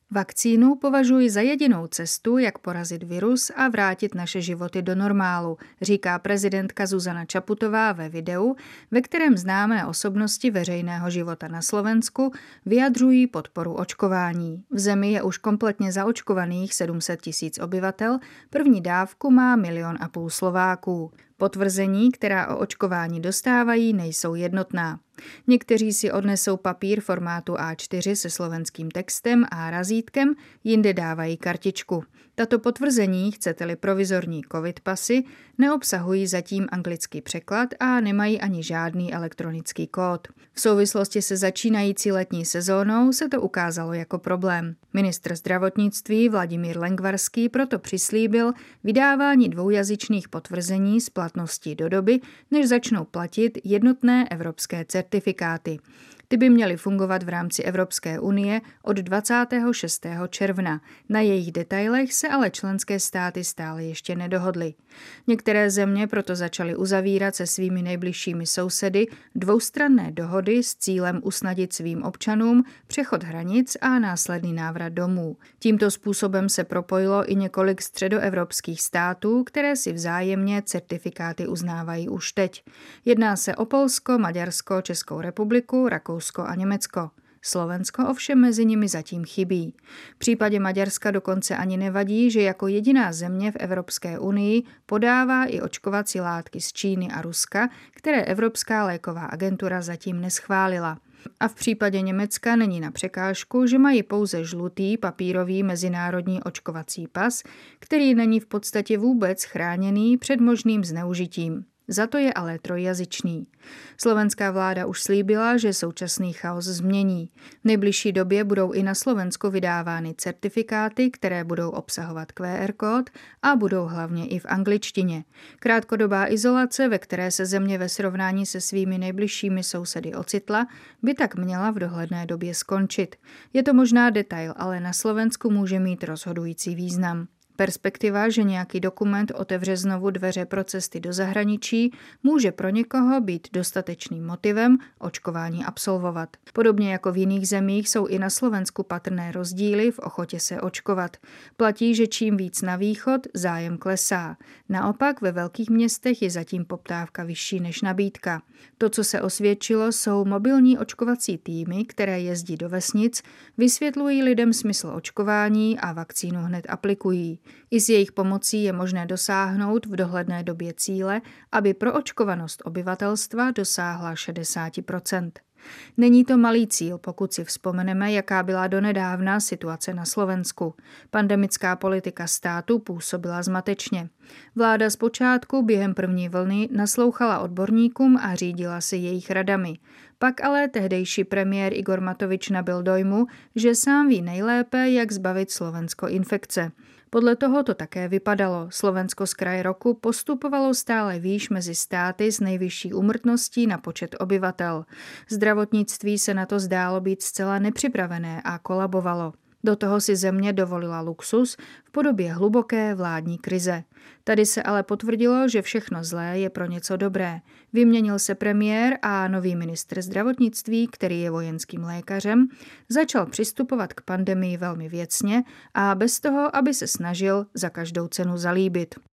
Vakcínu považuji za jedinou cestu, jak porazit virus a vrátit naše životy do normálu, říká prezidentka Zuzana Čaputová ve videu, ve kterém známé osobnosti veřejného života na Slovensku vyjadřují podporu očkování. V zemi je už kompletně zaočkovaných 700 000 obyvatel, první dávku má 1,5 milionu Slováků. Potvrzení, která o očkování dostávají, nejsou jednotná. Někteří si odnesou papír formátu A4 se slovenským textem a razítkem, jinde dávají kartičku. Tato potvrzení, chcete-li provizorní covid pasy, neobsahují zatím anglický překlad a nemají ani žádný elektronický kód. V souvislosti se začínající letní sezónou se to ukázalo jako problém. Ministr zdravotnictví Vladimír Lengvarský proto přislíbil vydávání dvoujazyčných potvrzení s platností do doby, než začnou platit jednotné evropské certifikáty. Ty by měly fungovat v rámci Evropské unie od 26. června. Na jejich detailech se ale členské státy stále ještě nedohodly. Některé země proto začaly uzavírat se svými nejbližšími sousedy dvoustranné dohody s cílem usnadnit svým občanům přechod hranic a následný návrat domů. Tímto způsobem se propojilo i několik středoevropských států, které si vzájemně certifikáty uznávají už teď. Jedná se o Polsko, Maďarsko, Českou republiku, Rakousko a Německo. Slovensko ovšem mezi nimi zatím chybí. V případě Maďarska dokonce ani nevadí, že jako jediná země v Evropské unii podává i očkovací látky z Číny a Ruska, které Evropská léková agentura zatím neschválila. A v případě Německa není na překážku, že mají pouze žlutý papírový mezinárodní očkovací pas, který není v podstatě vůbec chráněný před možným zneužitím. Za to je ale trojjazyčný. Slovenská vláda už slíbila, že současný chaos změní. V nejbližší době budou i na Slovensku vydávány certifikáty, které budou obsahovat QR kód a budou hlavně i v angličtině. Krátkodobá izolace, ve které se země ve srovnání se svými nejbližšími sousedy ocitla, by tak měla v dohledné době skončit. Je to možná detail, ale na Slovensku může mít rozhodující význam. Perspektiva, že nějaký dokument otevře znovu dveře pro cesty do zahraničí, může pro někoho být dostatečným motivem očkování absolvovat. Podobně jako v jiných zemích jsou i na Slovensku patrné rozdíly v ochotě se očkovat. Platí, že čím víc na východ, zájem klesá. Naopak ve velkých městech je zatím poptávka vyšší než nabídka. To, co se osvědčilo, jsou mobilní očkovací týmy, které jezdí do vesnic, vysvětlují lidem smysl očkování a vakcínu hned aplikují. I s jejich pomocí je možné dosáhnout v dohledné době cíle, aby proočkovanost obyvatelstva dosáhla 60%. Není to malý cíl, pokud si vzpomeneme, jaká byla donedávna situace na Slovensku. Pandemická politika státu působila zmatečně. Vláda zpočátku během první vlny naslouchala odborníkům a řídila se jejich radami. Pak ale tehdejší premiér Igor Matovič nabyl dojmu, že sám ví nejlépe, jak zbavit Slovensko infekce. Podle toho to také vypadalo. Slovensko z kraje roku postupovalo stále výš mezi státy s nejvyšší úmrtností na počet obyvatel. Zdravotnictví se na to zdálo být zcela nepřipravené a kolabovalo. Do toho si země dovolila luxus v podobě hluboké vládní krize. Tady se ale potvrdilo, že všechno zlé je pro něco dobré. Vyměnil se premiér a nový ministr zdravotnictví, který je vojenským lékařem, začal přistupovat k pandemii velmi věcně a bez toho, aby se snažil za každou cenu zalíbit.